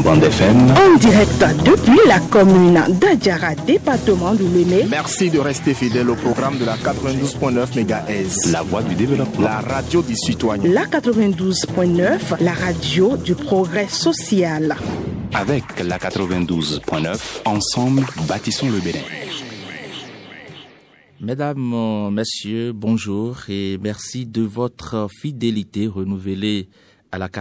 Bande FM. En direct depuis la commune d'Adjara, département d'Oulémé. Merci de rester fidèle au programme de la 92.9 MHz. La voix du développement. La radio du citoyen. La 92.9, la radio du progrès social. Avec la 92.9, ensemble, bâtissons le Bénin. Mesdames, Messieurs, bonjour et merci de votre fidélité renouvelée à la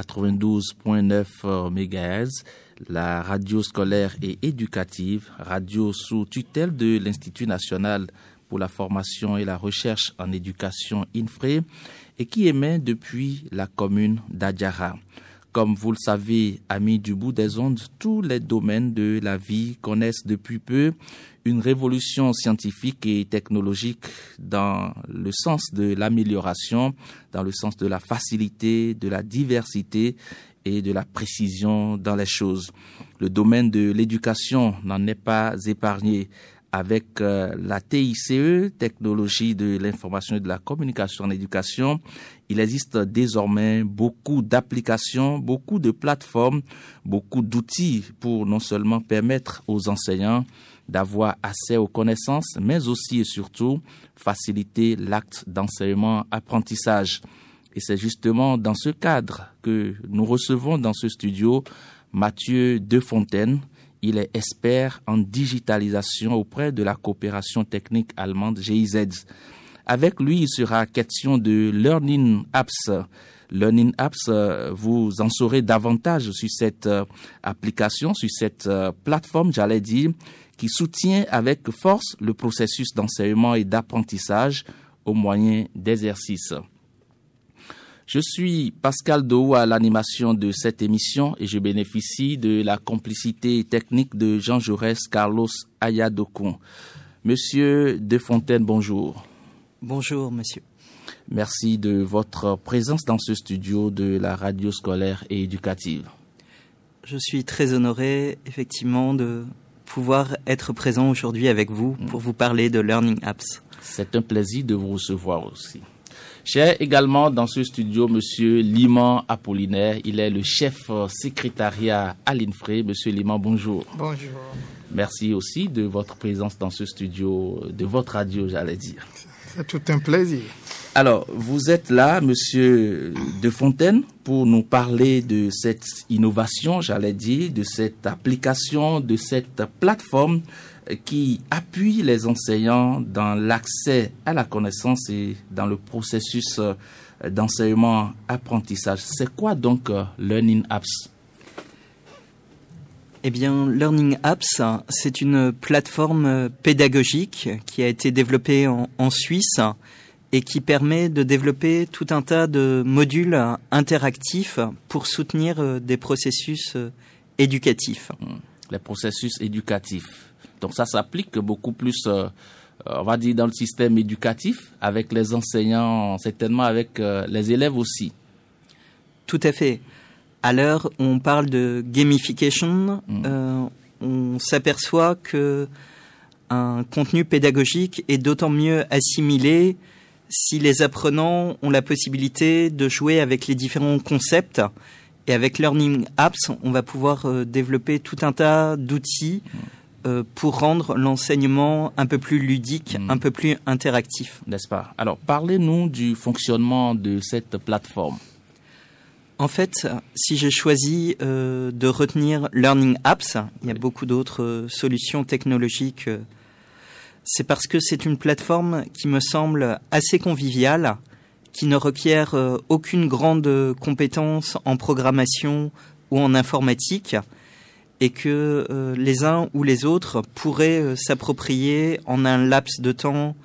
92.9 MHz, la radio scolaire et éducative, radio sous tutelle de l'Institut national pour la formation et la recherche en éducation INFRE et qui émet depuis la commune d'Adjara. Comme vous le savez, amis du bout des ondes, tous les domaines de la vie connaissent depuis peu une révolution scientifique et technologique dans le sens de l'amélioration, dans le sens de la facilité, de la diversité et de la précision dans les choses. Le domaine de l'éducation n'en est pas épargné. Avec la TICE, Technologie de l'information et de la communication en éducation, il existe désormais beaucoup d'applications, beaucoup de plateformes, beaucoup d'outils pour non seulement permettre aux enseignants d'avoir accès aux connaissances, mais aussi et surtout faciliter l'acte d'enseignement-apprentissage. Et c'est justement dans ce cadre que nous recevons dans ce studio Mathieu Defontaine. Il est expert en digitalisation auprès de la coopération technique allemande GIZ. Avec lui, il sera question de Learning Apps. Learning Apps, vous en saurez davantage sur cette application, sur cette plateforme, j'allais dire, qui soutient avec force le processus d'enseignement et d'apprentissage au moyen d'exercices. Je suis Pascal Dou à l'animation de cette émission et je bénéficie de la complicité technique de Jean Jaurès Carlos Ayadokun. Monsieur Defontaine, bonjour. Bonjour, monsieur. Merci de votre présence dans ce studio de la radio scolaire et éducative. Je suis très honoré, effectivement, de pouvoir être présent aujourd'hui avec vous pour vous parler de Learning Apps. C'est un plaisir de vous recevoir aussi. J'ai également dans ce studio Monsieur Liman Apollinaire. Il est le chef secrétariat à l'INFRE. Monsieur Liman, bonjour. Bonjour. Merci aussi de votre présence dans ce studio, de votre radio, j'allais dire. C'est tout un plaisir. Alors, vous êtes là, Monsieur Defontaine, pour nous parler de cette innovation, j'allais dire, de cette application, de cette plateforme qui appuie les enseignants dans l'accès à la connaissance et dans le processus d'enseignement-apprentissage. C'est quoi donc Learning Apps? Eh bien, Learning Apps, c'est une plateforme pédagogique qui a été développée en Suisse et qui permet de développer tout un tas de modules interactifs pour soutenir des processus éducatifs. Les processus éducatifs. Donc ça s'applique beaucoup plus, on va dire, dans le système éducatif, avec les enseignants, certainement avec les élèves aussi. Tout à fait. À l'heure où on parle de gamification, on s'aperçoit que un contenu pédagogique est d'autant mieux assimilé si les apprenants ont la possibilité de jouer avec les différents concepts. Et avec Learning Apps, on va pouvoir développer tout un tas d'outils pour rendre l'enseignement un peu plus ludique, un peu plus interactif. N'est-ce pas? Alors, parlez-nous du fonctionnement de cette plateforme. En fait, si j'ai choisi de retenir Learning Apps, il y a beaucoup d'autres solutions technologiques. C'est parce que c'est une plateforme qui me semble assez conviviale, qui ne requiert aucune grande compétence en programmation ou en informatique, et que les uns ou les autres pourraient s'approprier en un laps de temps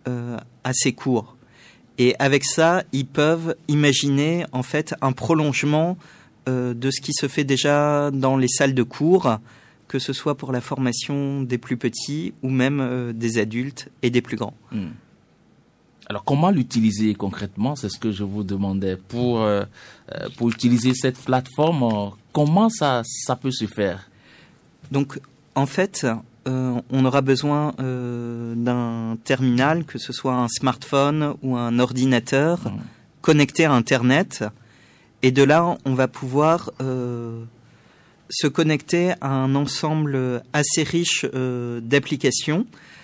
assez court. Et avec ça, ils peuvent imaginer en fait un prolongement de ce qui se fait déjà dans les salles de cours, que ce soit pour la formation des plus petits ou même des adultes et des plus grands. Alors, comment l'utiliser concrètement? C'est ce que je vous demandais. Pour utiliser cette plateforme, comment ça peut se faire? Donc, en fait, on aura besoin d'un terminal, que ce soit un smartphone ou un ordinateur, connecté à Internet. Et de là, on va pouvoir se connecter à un ensemble assez riche d'applications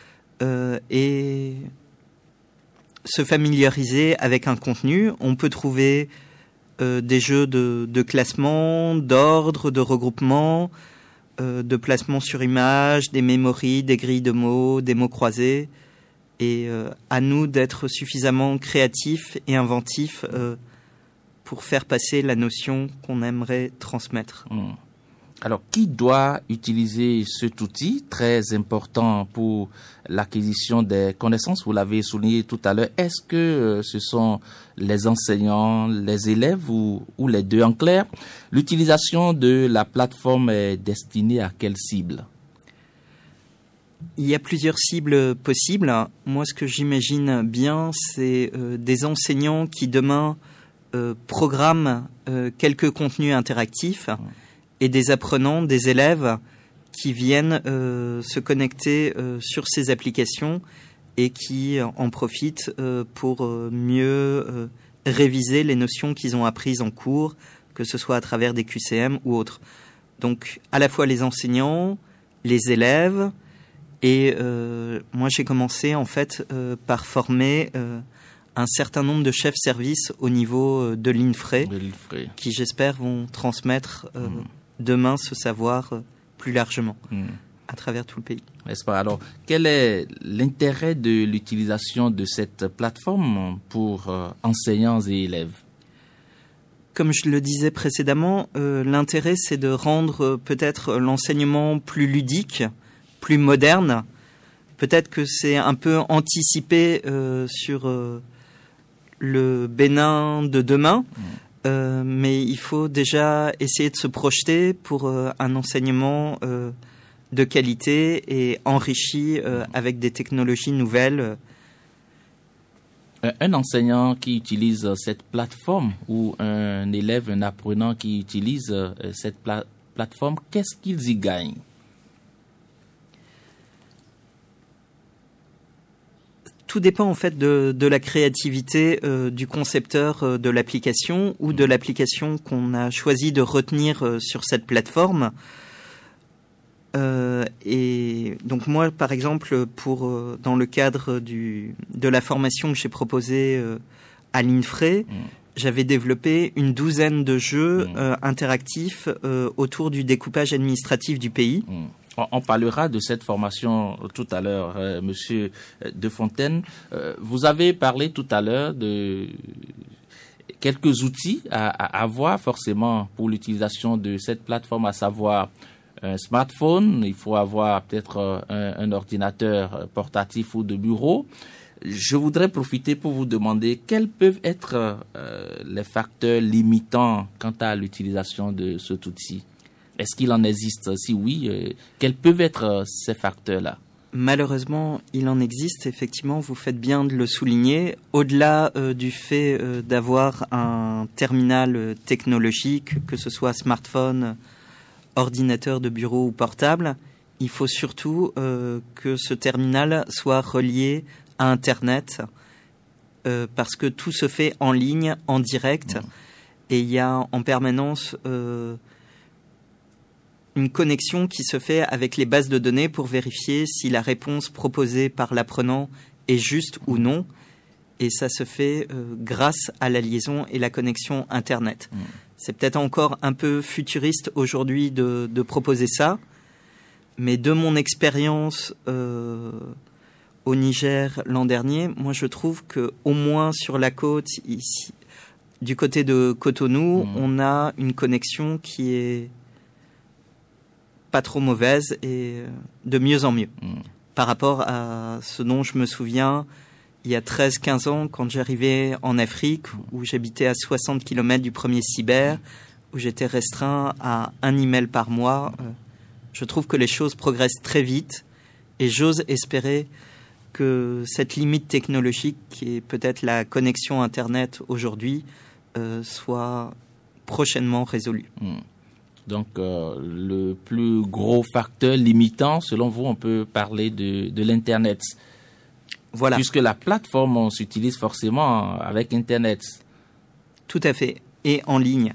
et se familiariser avec un contenu. On peut trouver des jeux de classement, d'ordre, de regroupement, de placement sur image, des memories, des grilles de mots, des mots croisés. Et à nous d'être suffisamment créatifs et inventifs pour faire passer la notion qu'on aimerait transmettre. Alors, qui doit utiliser cet outil très important pour l'acquisition des connaissances? Vous l'avez souligné tout à l'heure. Est-ce que ce sont les enseignants, les élèves ou les deux? En clair, l'utilisation de la plateforme est destinée à quelle cible? Il y a plusieurs cibles possibles. Moi, ce que j'imagine bien, c'est des enseignants qui demain programment quelques contenus interactifs et des apprenants, des élèves qui viennent se connecter sur ces applications et qui en profitent pour mieux réviser les notions qu'ils ont apprises en cours, que ce soit à travers des QCM ou autres. Donc, à la fois les enseignants, les élèves, et moi j'ai commencé en fait par former un certain nombre de chefs services au niveau de l'INFRE, qui j'espère vont transmettre demain ce savoir plus largement à travers tout le pays. N'est-ce pas? Alors, quel est l'intérêt de l'utilisation de cette plateforme pour enseignants et élèves? Comme je le disais précédemment, l'intérêt c'est de rendre peut-être l'enseignement plus ludique, plus moderne. Peut-être que c'est un peu anticipé sur le Bénin de demain, mais il faut déjà essayer de se projeter pour un enseignement de qualité et enrichi avec des technologies nouvelles. Un enseignant qui utilise cette plateforme ou un élève, un apprenant qui utilise cette plateforme, qu'est-ce qu'ils y gagnent? Tout dépend en fait de la créativité du concepteur de l'application ou de l'application qu'on a choisi de retenir sur cette plateforme. Et donc moi, par exemple, dans le cadre de la formation que j'ai proposée à l'INFRE, j'avais développé une douzaine de jeux interactifs autour du découpage administratif du pays. On parlera de cette formation tout à l'heure, Monsieur Defontaine. Vous avez parlé tout à l'heure de quelques outils à avoir forcément pour l'utilisation de cette plateforme, à savoir un smartphone. Il faut avoir peut-être un ordinateur portatif ou de bureau. Je voudrais profiter pour vous demander quels peuvent être les facteurs limitants quant à l'utilisation de cet outil. Est-ce qu'il en existe? Si oui, quels peuvent être ces facteurs-là? Malheureusement, il en existe, effectivement, vous faites bien de le souligner. Au-delà du fait d'avoir un terminal technologique, que ce soit smartphone, ordinateur de bureau ou portable, il faut surtout que ce terminal soit relié à Internet, parce que tout se fait en ligne, en direct, et il y a en permanence une connexion qui se fait avec les bases de données pour vérifier si la réponse proposée par l'apprenant est juste ou non. Et ça se fait grâce à la liaison et la connexion Internet. C'est peut-être encore un peu futuriste aujourd'hui de proposer ça, mais de mon expérience au Niger l'an dernier, moi je trouve qu'au moins sur la côte, ici, du côté de Cotonou, on a une connexion qui est pas trop mauvaise et de mieux en mieux. Par rapport à ce dont je me souviens il y a 13-15 ans quand j'arrivais en Afrique, où j'habitais à 60 km du premier cyber, où j'étais restreint à un email par mois. Je trouve que les choses progressent très vite et j'ose espérer que cette limite technologique, qui est peut-être la connexion Internet aujourd'hui, soit prochainement résolue. Donc, le plus gros facteur limitant, selon vous, on peut parler de l'Internet. Voilà. Puisque la plateforme, on s'utilise forcément avec Internet. Tout à fait, et en ligne.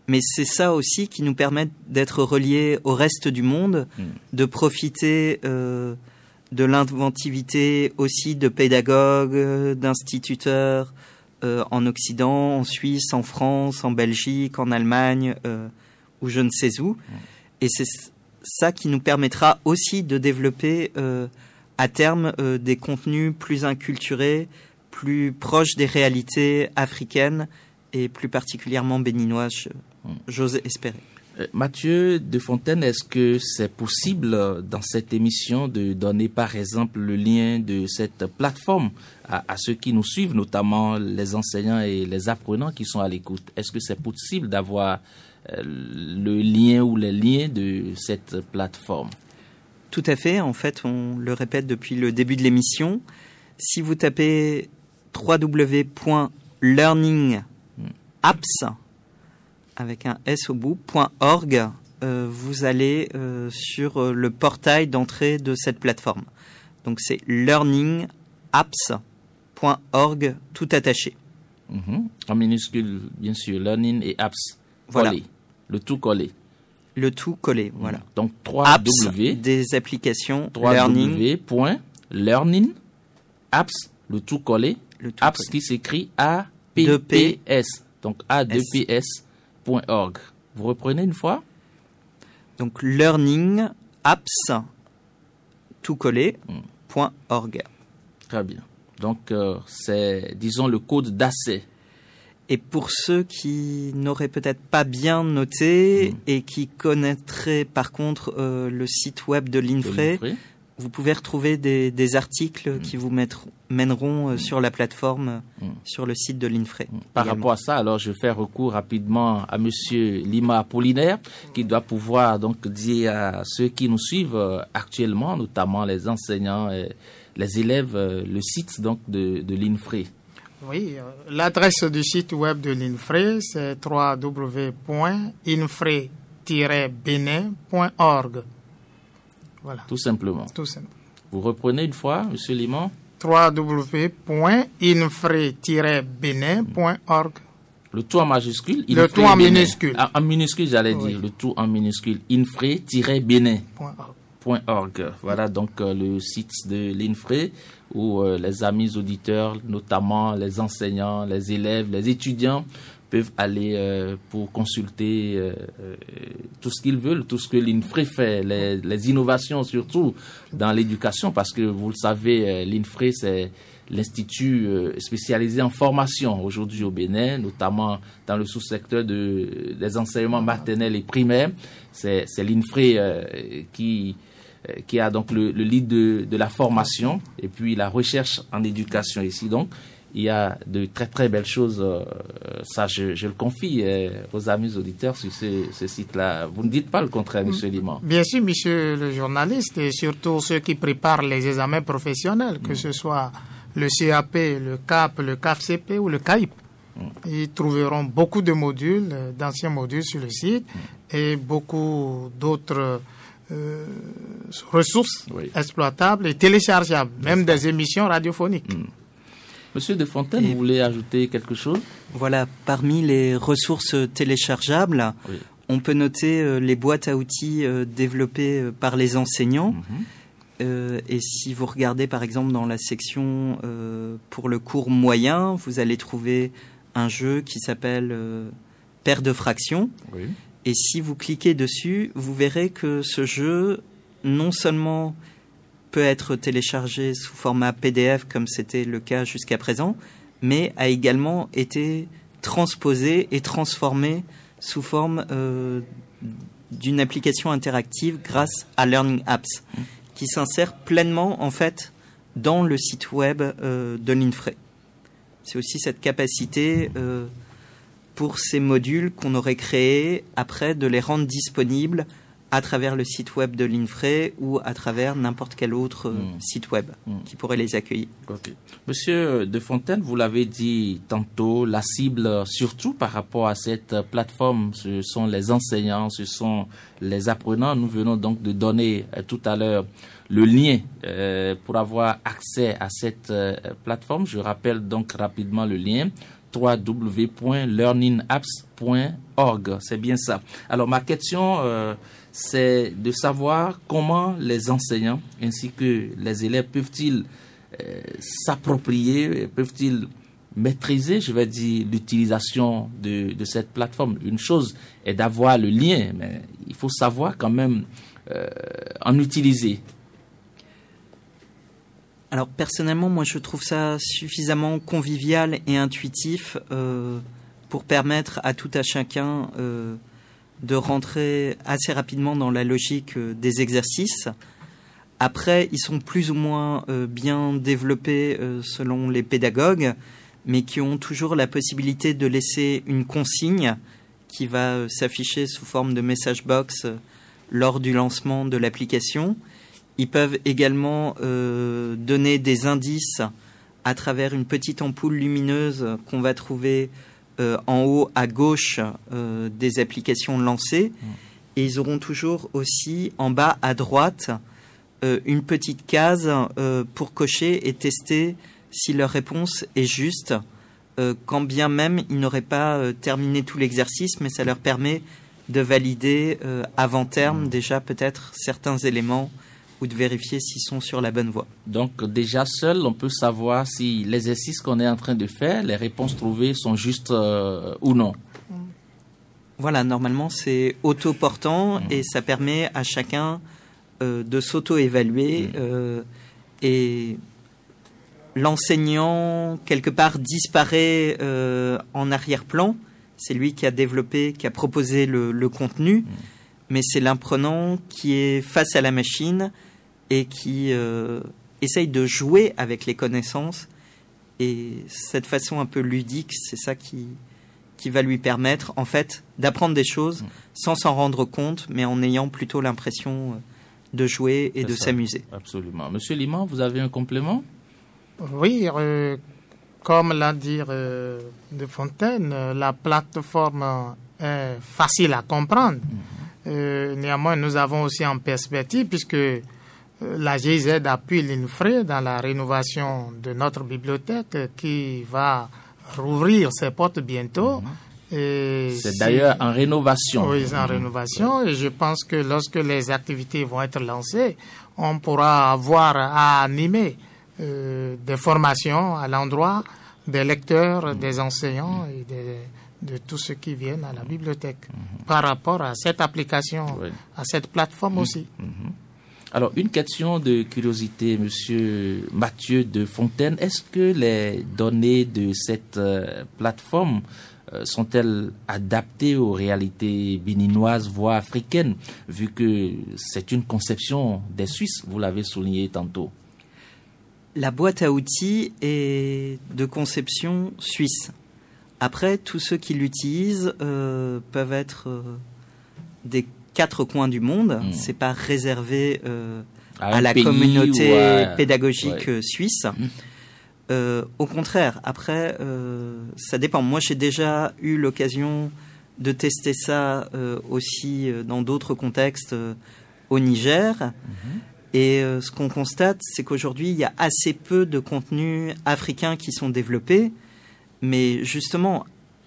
Mais c'est ça aussi qui nous permet d'être reliés au reste du monde, de profiter de l'inventivité aussi de pédagogues, d'instituteurs en Occident, en Suisse, en France, en Belgique, en Allemagne, ou je ne sais où. Et c'est ça qui nous permettra aussi de développer à terme des contenus plus inculturés, plus proches des réalités africaines et plus particulièrement béninoises, j'ose espérer. Mathieu Defontaine, est-ce que c'est possible dans cette émission de donner par exemple le lien de cette plateforme à ceux qui nous suivent, notamment les enseignants et les apprenants qui sont à l'écoute? Est-ce que c'est possible d'avoir le lien ou les liens de cette plateforme? Tout à fait. En fait, on le répète depuis le début de l'émission. Si vous tapez www.learningapps avec un S au bout, .org, vous allez sur le portail d'entrée de cette plateforme. Donc c'est learningapps.org, tout attaché. En minuscule, bien sûr, learning et apps. Voilà. Collé. Le tout collé. Le tout collé, voilà. Donc apps, des applications, learning, apps, le tout collé, apps collé. Qui s'écrit A-P-P-S. Donc A-2-P-S.org. Vous reprenez une fois? Donc learning, apps, tout collé, .org. Très bien. Donc c'est, disons, le code d'accès. Et pour ceux qui n'auraient peut-être pas bien noté et qui connaîtraient par contre le site web de l'INFRE, vous pouvez retrouver des articles qui vous mèneront sur la plateforme, sur le site de l'INFRE. Par rapport à ça, alors je fais recours rapidement à Monsieur Lima Apollinaire, qui doit pouvoir donc dire à ceux qui nous suivent actuellement, notamment les enseignants et les élèves, le site donc de l'INFRE. Oui, l'adresse du site web de l'INFRE, c'est www.infre-benin.org. Voilà. Tout simplement. Tout simple. Vous reprenez une fois, Monsieur Liman? www.infre-benin.org. Le tout en majuscule? Le tout en minuscule. En minuscule, j'allais dire. Le tout en minuscule. infre-benin.org. Voilà donc le site de l'INFRE où les amis auditeurs, notamment les enseignants, les élèves, les étudiants, peuvent aller pour consulter tout ce qu'ils veulent, tout ce que l'INFRE fait, les innovations surtout dans l'éducation, parce que vous le savez, l'INFRE, c'est l'institut spécialisé en formation aujourd'hui au Bénin, notamment dans le sous-secteur des enseignements maternels et primaires. C'est l'INFRE qui a donc le lead de la formation et puis la recherche en éducation ici. Donc, il y a de très très belles choses, ça je le confie aux amis auditeurs sur ce site-là. Vous ne dites pas le contraire, Monsieur Liman? Bien sûr, monsieur le journaliste, et surtout ceux qui préparent les examens professionnels, que ce soit le CAP, le CAP, le CAFCP ou le CAIP. Ils trouveront beaucoup de modules, d'anciens modules sur le site et beaucoup d'autres ressources exploitables et téléchargeables, même des émissions radiophoniques. Monsieur Defontaine, vous voulez ajouter quelque chose? Voilà, parmi les ressources téléchargeables, on peut noter les boîtes à outils développées par les enseignants. Et si vous regardez par exemple dans la section pour le cours moyen, vous allez trouver un jeu qui s'appelle Paire de fractions. Et si vous cliquez dessus, vous verrez que ce jeu, non seulement peut être téléchargé sous format PDF comme c'était le cas jusqu'à présent, mais a également été transposé et transformé sous forme d'une application interactive grâce à Learning Apps, qui s'insère pleinement en fait dans le site web de l'INFRE. C'est aussi cette capacité pour ces modules qu'on aurait créés après de les rendre disponibles à travers le site web de l'INFRE ou à travers n'importe quel autre site web qui pourrait les accueillir. Monsieur Defontaine, vous l'avez dit tantôt, la cible, surtout par rapport à cette plateforme, ce sont les enseignants, ce sont les apprenants. Nous venons donc de donner tout à l'heure le lien pour avoir accès à cette plateforme. Je rappelle donc rapidement le lien www.learningapps.org. C'est bien ça. Alors, ma question, c'est de savoir comment les enseignants ainsi que les élèves peuvent-ils s'approprier, peuvent-ils maîtriser, je vais dire, l'utilisation de cette plateforme. Une chose est d'avoir le lien, mais il faut savoir quand même en utiliser. Alors personnellement, moi je trouve ça suffisamment convivial et intuitif pour permettre à tout à chacun de rentrer assez rapidement dans la logique des exercices. Après, ils sont plus ou moins bien développés selon les pédagogues, mais qui ont toujours la possibilité de laisser une consigne qui va s'afficher sous forme de message box lors du lancement de l'application. Ils peuvent également donner des indices à travers une petite ampoule lumineuse qu'on va trouver en haut à gauche des applications lancées. Et ils auront toujours aussi en bas à droite une petite case pour cocher et tester si leur réponse est juste, quand bien même ils n'auraient pas terminé tout l'exercice, mais ça leur permet de valider avant terme déjà peut-être certains éléments ou de vérifier s'ils sont sur la bonne voie. Donc déjà seul, on peut savoir si l'exercice qu'on est en train de faire, les réponses trouvées sont justes ou non. Voilà, normalement c'est auto-portant et ça permet à chacun de s'auto-évaluer et l'enseignant quelque part disparaît en arrière-plan. C'est lui qui a développé, qui a proposé le contenu, mais c'est l'apprenant qui est face à la machine et qui essaye de jouer avec les connaissances. Et cette façon un peu ludique, c'est ça qui va lui permettre, en fait, d'apprendre des choses sans s'en rendre compte, mais en ayant plutôt l'impression de jouer et de s'amuser. Absolument. Monsieur Liman, vous avez un complément ? Oui, comme l'a dit De Fontaine, la plateforme est facile à comprendre. Néanmoins, nous avons aussi en perspective, puisque la GIZ appuie l'INFRE dans la rénovation de notre bibliothèque qui va rouvrir ses portes bientôt. Et c'est d'ailleurs en rénovation. Oui, c'est en rénovation. Et je pense que lorsque les activités vont être lancées, on pourra avoir à animer des formations à l'endroit des lecteurs, des enseignants et de tous ceux qui viennent à la bibliothèque par rapport à cette application, à cette plateforme aussi. Alors, une question de curiosité, Monsieur Mathieu de Fontaine. Est-ce que les données de cette plateforme sont-elles adaptées aux réalités béninoises, voire africaines, vu que c'est une conception des Suisses, vous l'avez souligné tantôt? La boîte à outils est de conception suisse. Après, tous ceux qui l'utilisent peuvent être des 4 coins du monde. C'est pas réservé à la communauté pédagogique suisse. Au contraire, après, ça dépend. Moi, j'ai déjà eu l'occasion de tester ça aussi dans d'autres contextes au Niger. Et ce qu'on constate, c'est qu'aujourd'hui, il y a assez peu de contenus africains qui sont développés. Mais justement,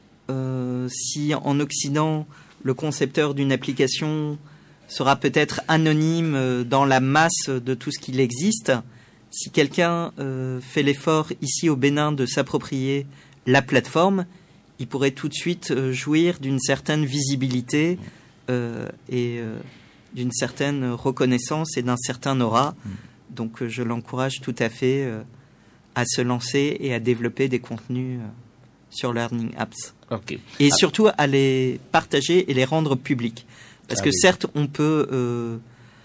si en Occident, le concepteur d'une application sera peut-être anonyme dans la masse de tout ce qu'il existe, si quelqu'un fait l'effort ici au Bénin de s'approprier la plateforme, il pourrait tout de suite jouir d'une certaine visibilité et d'une certaine reconnaissance et d'un certain aura. Donc je l'encourage tout à fait à se lancer et à développer des contenus sur Learning Apps. Et surtout à les partager et les rendre publics. Parce que certes, on peut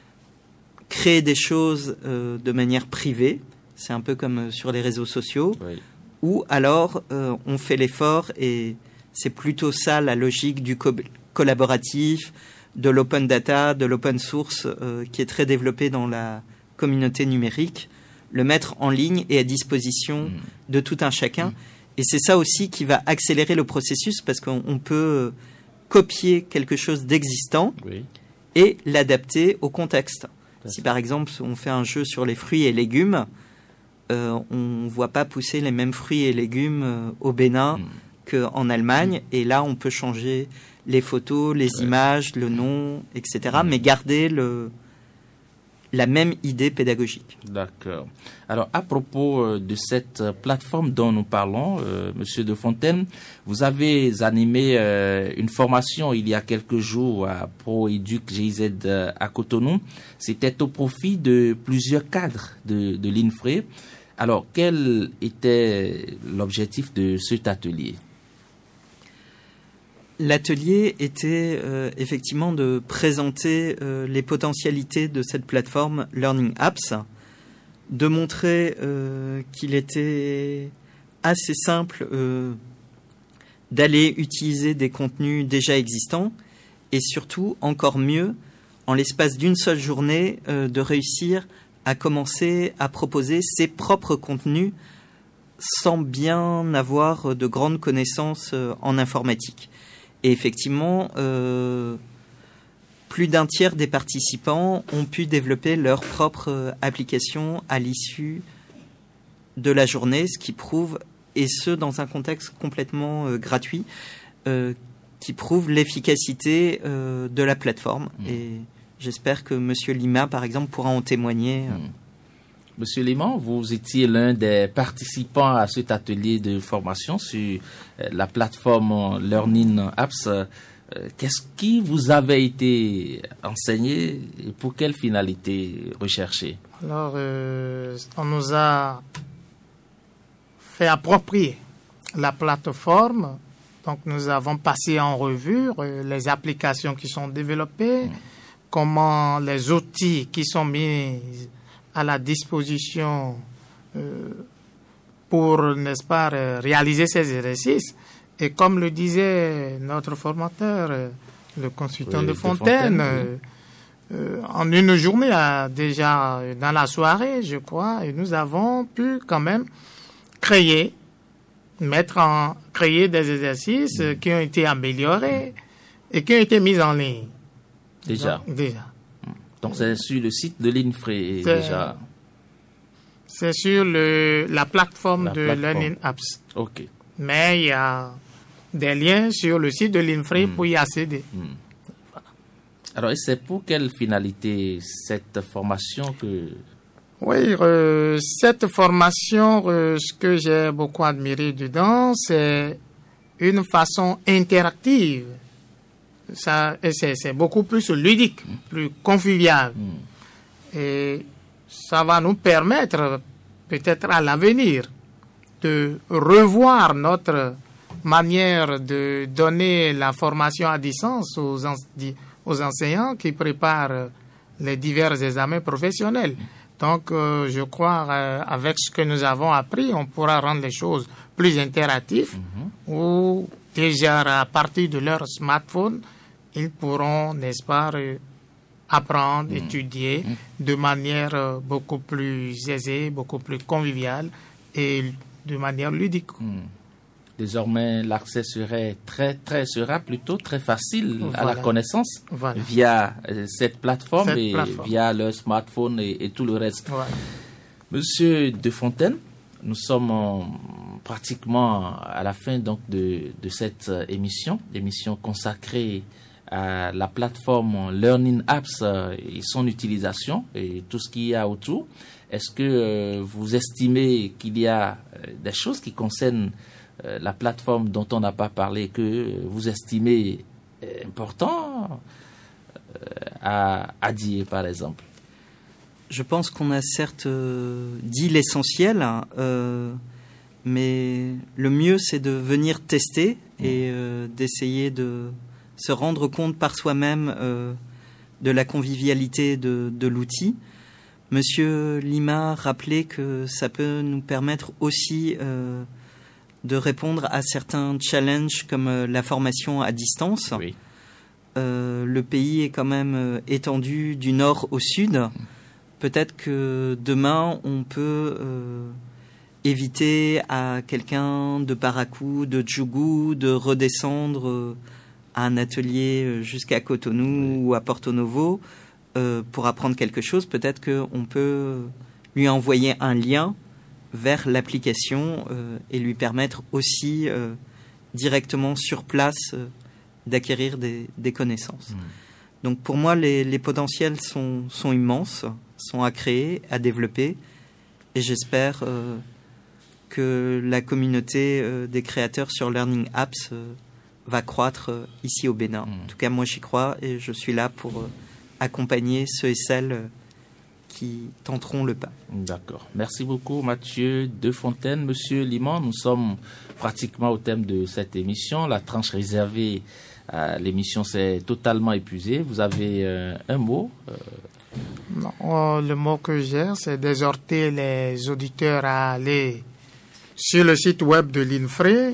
créer des choses de manière privée, c'est un peu comme sur les réseaux sociaux, ou alors on fait l'effort, et c'est plutôt ça la logique du collaboratif, de l'open data, de l'open source qui est très développé dans la communauté numérique, le mettre en ligne et à disposition de tout un chacun. Et c'est ça aussi qui va accélérer le processus, parce qu'on peut copier quelque chose d'existant et l'adapter au contexte. Si par exemple on fait un jeu sur les fruits et légumes, on ne voit pas pousser les mêmes fruits et légumes au Bénin qu'en Allemagne. Et là, on peut changer les photos, les images, le nom, etc. Mais garder la même idée pédagogique. D'accord. Alors, à propos de cette plateforme dont nous parlons, Monsieur De Fontaine, vous avez animé une formation il y a quelques jours à ProEduc GIZ à Cotonou. C'était au profit de plusieurs cadres de l'INFRE. Alors, quel était l'objectif de cet atelier? L'atelier était effectivement de présenter les potentialités de cette plateforme Learning Apps, de montrer qu'il était assez simple d'aller utiliser des contenus déjà existants et surtout, encore mieux, en l'espace d'une seule journée, de réussir à commencer à proposer ses propres contenus sans bien avoir de grandes connaissances en informatique. Et effectivement, plus d'un tiers des participants ont pu développer leur propre application à l'issue de la journée, ce qui prouve, et ce dans un contexte complètement gratuit, qui prouve l'efficacité de la plateforme. Et j'espère que Monsieur Lima, par exemple, pourra en témoigner. Monsieur Lima, vous étiez l'un des participants à cet atelier de formation sur la plateforme Learning Apps. Qu'est-ce qui vous avait été enseigné et pour quelle finalité recherchée? Alors, on nous a fait approprier la plateforme. Donc, nous avons passé en revue les applications qui sont développées, comment les outils qui sont mis à la disposition pour, n'est-ce pas, réaliser ces exercices. Et comme le disait notre formateur, le consultant de Fontaine, en une journée, déjà dans la soirée, je crois, et nous avons pu quand même créer des exercices qui ont été améliorés et qui ont été mis en ligne. Déjà. Donc c'est sur le site de l'INFRE déjà. C'est sur la plateforme de Learning Apps. Ok. Mais il y a des liens sur le site de l'INFRE pour y accéder. Voilà. Alors, et c'est pour quelle finalité cette formation que... Oui, cette formation, ce que j'ai beaucoup admiré dedans, c'est une façon interactive. C'est beaucoup plus ludique, plus convivial. Et ça va nous permettre, peut-être à l'avenir, de revoir notre manière de donner la formation à distance aux enseignants qui préparent les divers examens professionnels. Donc, je crois, avec ce que nous avons appris, on pourra rendre les choses plus interactives, ou déjà à partir de leur smartphone, ils pourront, n'est-ce pas, apprendre, étudier de manière beaucoup plus aisée, beaucoup plus conviviale et de manière ludique. Désormais, l'accès sera plutôt très facile à la connaissance via cette plateforme via leur smartphone et tout le reste. Voilà. Monsieur De Fontaine, nous sommes pratiquement à la fin donc de cette émission consacrée à la plateforme Learning Apps et son utilisation et tout ce qu'il y a autour. Est-ce que vous estimez qu'il y a des choses qui concernent la plateforme dont on n'a pas parlé que vous estimez important à dire, par exemple? Je pense qu'on a certes dit l'essentiel, mais le mieux, c'est de venir tester et d'essayer de se rendre compte par soi-même de la convivialité de l'outil. Monsieur Lima rappelait que ça peut nous permettre aussi de répondre à certains challenges comme la formation à distance. Oui. Le pays est quand même étendu du nord au sud. Peut-être que demain, on peut éviter à quelqu'un de Parakou, de Djougou, de redescendre à un atelier jusqu'à Cotonou ou à Porto Novo pour apprendre quelque chose. Peut-être qu'on peut lui envoyer un lien vers l'application et lui permettre aussi directement sur place d'acquérir des connaissances. Donc pour moi, les potentiels sont immenses, sont à créer, à développer, et j'espère que la communauté des créateurs sur Learning Apps va croître ici au Bénin. En tout cas, moi j'y crois et je suis là pour accompagner ceux et celles qui tenteront le pas. D'accord. Merci beaucoup Mathieu Defontaine. Monsieur Liman, nous sommes pratiquement au thème de cette émission. La tranche réservée à l'émission s'est totalement épuisée. Vous avez un mot Non, le mot que j'ai, c'est d'exhorter les auditeurs à aller sur le site web de l'INFRE,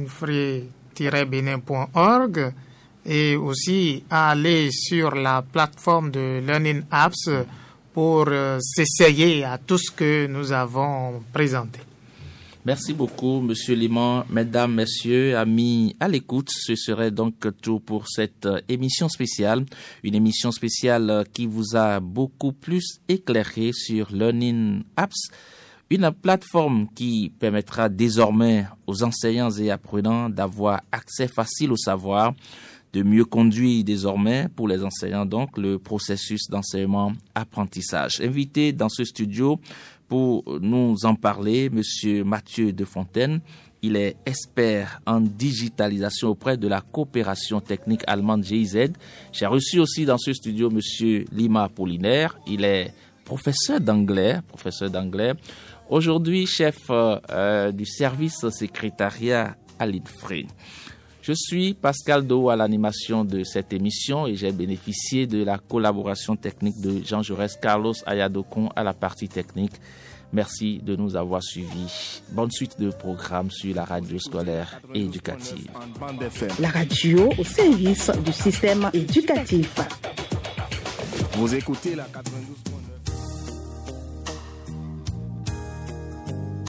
infre-benin.org, et aussi à aller sur la plateforme de Learning Apps pour s'essayer à tout ce que nous avons présenté. Merci beaucoup, Monsieur Liman. Mesdames, Messieurs, amis à l'écoute, ce serait donc tout pour cette émission spéciale. Une émission spéciale qui vous a beaucoup plus éclairé sur Learning Apps, une plateforme qui permettra désormais aux enseignants et apprenants d'avoir accès facile au savoir, de mieux conduire désormais pour les enseignants donc le processus d'enseignement-apprentissage. Invité dans ce studio pour nous en parler, Monsieur Mathieu Defontaine. Il est expert en digitalisation auprès de la coopération technique allemande GIZ. J'ai reçu aussi dans ce studio Monsieur Lima Apollinaire. Il est professeur d'anglais. Aujourd'hui, chef du service secrétariat à l'INFRE. Je suis Pascal Do à l'animation de cette émission et j'ai bénéficié de la collaboration technique de Jean Jaurès, Carlos Ayadokon à la partie technique. Merci de nous avoir suivis. Bonne suite de programmes sur la radio scolaire et éducative. La radio au service du système éducatif. Vous écoutez la 92.